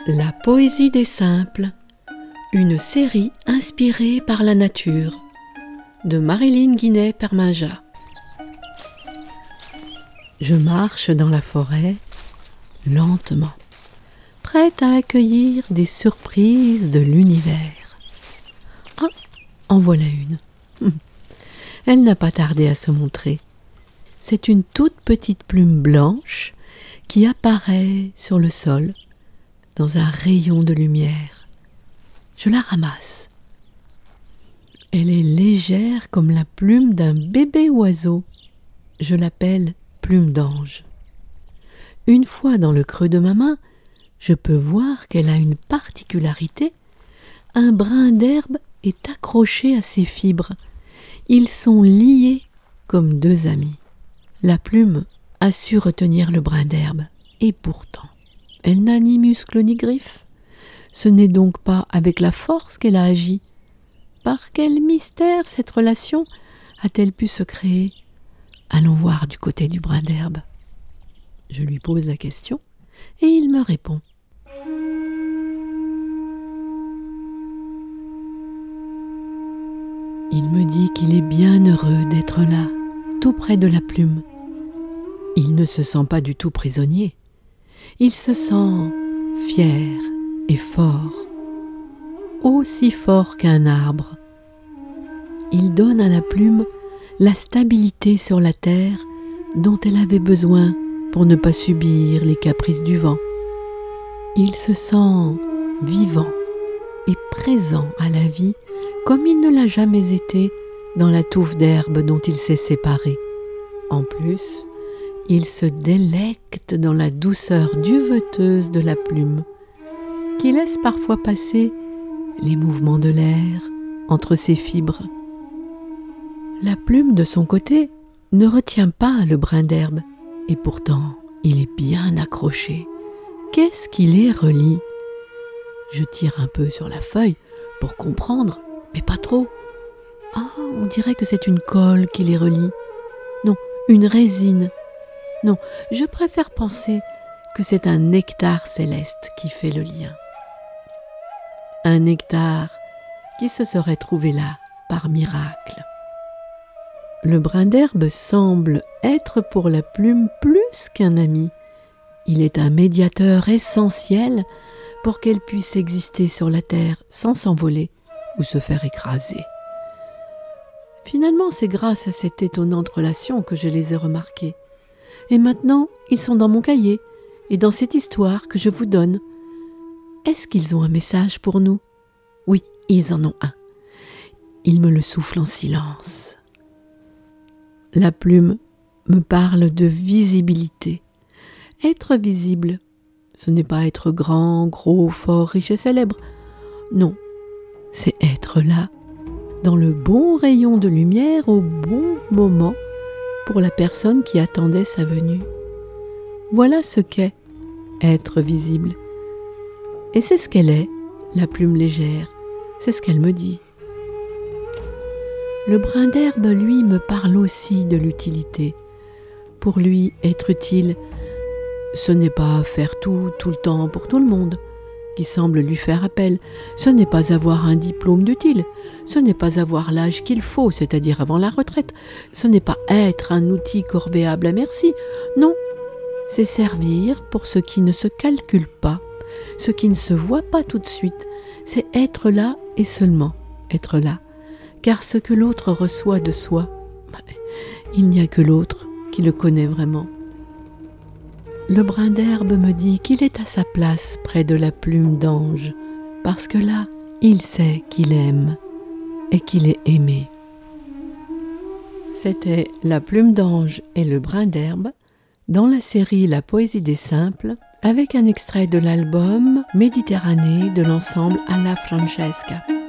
La poésie des simples, une série inspirée par la nature, de Marilyn Guinet-Perminja. Je marche dans la forêt, lentement, prête à accueillir des surprises de l'univers. Ah, en voilà une. Elle n'a pas tardé à se montrer. C'est une toute petite plume blanche qui apparaît sur le sol, dans un rayon de lumière. Je la ramasse. Elle est légère comme la plume d'un bébé oiseau. Je l'appelle plume d'ange. Une fois dans le creux de ma main, je peux voir qu'elle a une particularité. Un brin d'herbe est accroché à ses fibres. Ils sont liés comme deux amis. La plume a su retenir le brin d'herbe, et pourtant, elle n'a ni muscles ni griffes. Ce n'est donc pas avec la force qu'elle a agi. Par quel mystère cette relation a-t-elle pu se créer? Allons voir du côté du brin d'herbe. Je lui pose la question et il me répond. Il me dit qu'il est bien heureux d'être là, tout près de la plume. Il ne se sent pas du tout prisonnier. Il se sent fier et fort, aussi fort qu'un arbre. Il donne à la plume la stabilité sur la terre dont elle avait besoin pour ne pas subir les caprices du vent. Il se sent vivant et présent à la vie comme il ne l'a jamais été dans la touffe d'herbe dont il s'est séparé. En plus, il se délecte dans la douceur duveteuse de la plume, qui laisse parfois passer les mouvements de l'air entre ses fibres. La plume, de son côté, ne retient pas le brin d'herbe, et pourtant, il est bien accroché. Qu'est-ce qui les relie? Je tire un peu sur la feuille pour comprendre, mais pas trop. Ah, on dirait que c'est une colle qui les relie. Non, une résine. Non, je préfère penser que c'est un nectar céleste qui fait le lien. Un nectar qui se serait trouvé là par miracle. Le brin d'herbe semble être pour la plume plus qu'un ami. Il est un médiateur essentiel pour qu'elle puisse exister sur la terre sans s'envoler ou se faire écraser. Finalement, c'est grâce à cette étonnante relation que je les ai remarqués. Et maintenant, ils sont dans mon cahier et dans cette histoire que je vous donne. Est-ce qu'ils ont un message pour nous? Oui, ils en ont un. Ils me le soufflent en silence. La plume me parle de visibilité. Être visible, ce n'est pas être grand, gros, fort, riche et célèbre. Non, c'est être là, dans le bon rayon de lumière au bon moment, pour la personne qui attendait sa venue. Voilà ce qu'est être visible. Et c'est ce qu'elle est, la plume légère. C'est ce qu'elle me dit. Le brin d'herbe, lui, me parle aussi de l'utilité. Pour lui, être utile, ce n'est pas faire tout le temps pour tout le monde, qui semble lui faire appel. Ce n'est pas avoir un diplôme d'utile. Ce n'est pas avoir l'âge qu'il faut, c'est-à-dire avant la retraite. Ce n'est pas être un outil corvéable à merci. Non, c'est servir pour ce qui ne se calcule pas, ce qui ne se voit pas tout de suite. C'est être là et seulement être là. Car ce que l'autre reçoit de soi, il n'y a que l'autre qui le connaît vraiment. Le brin d'herbe me dit qu'il est à sa place près de la plume d'ange, parce que là, il sait qu'il aime et qu'il est aimé. C'était La plume d'ange et le brin d'herbe dans la série La poésie des simples, avec un extrait de l'album Méditerranée de l'ensemble Alla Francesca.